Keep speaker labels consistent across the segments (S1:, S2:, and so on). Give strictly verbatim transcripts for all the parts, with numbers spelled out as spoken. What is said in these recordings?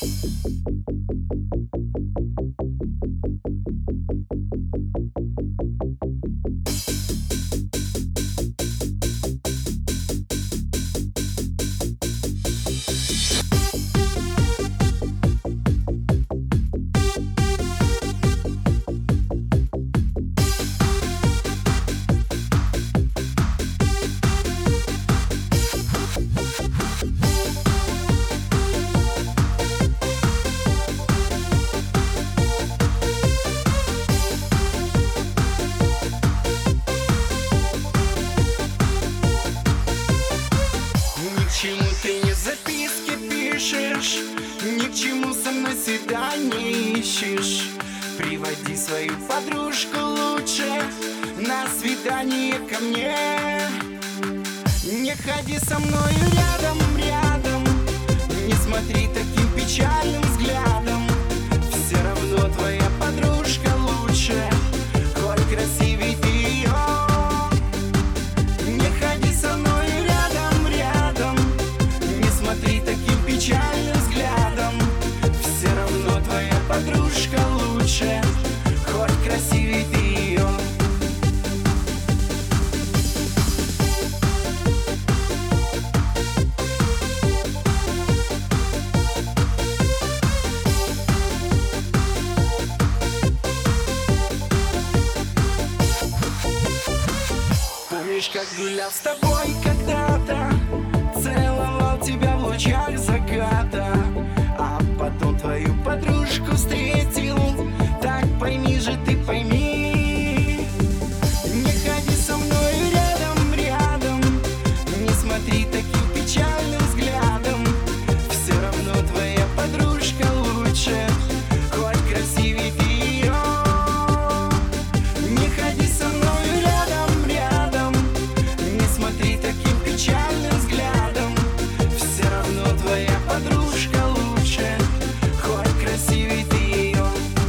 S1: Почему ты не записки пишешь? Ни к чему со мной свидание ищешь? Приводи свою подружку лучше на свидание ко мне. Не ходи со мной рядом, рядом, не смотри таким печальным взглядом. Все равно твоя подружка лучше, хоть красивей ты ее. Не ходи со мной рядом, рядом, не смотри таким печальным взглядом. Все равно твоя подружка лучше, хоть красивей ты ее. Помнишь, как гулял с тобой когда-то, целовал тебя в лучах заката, а потом твою подружку встретил? Так пойми же, ты пойми. Не ходи со мной рядом, рядом, не смотри таким печальным взглядом. Все равно твоя подружка лучше, хоть красивей ты ее. Не ходи со мной рядом, рядом, не смотри таким печальным взглядом. Все равно твоя подружка лучше, хоть красивей ты ее.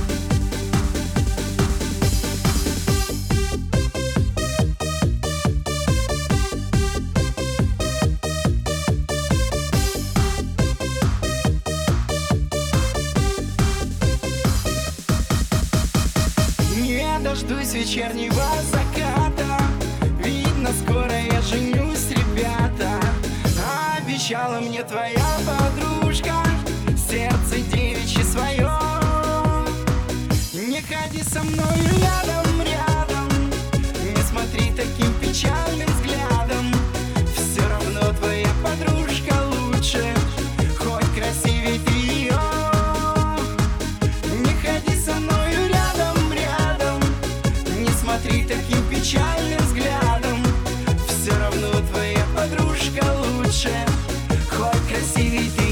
S1: Не дождусь вечернего заката, видно, скоро я женюсь, ребята. Обещала мне твоя подружка сердце девичье свое. Не ходи со мной рядом, рядом, не смотри таким печальным взглядом. Все равно твоя подружка лучше, хоть красивей ты ее. Не ходи со мной рядом, рядом, не смотри таким печальным взглядом. Все равно твоя подружка лучше, хоть красивей ты.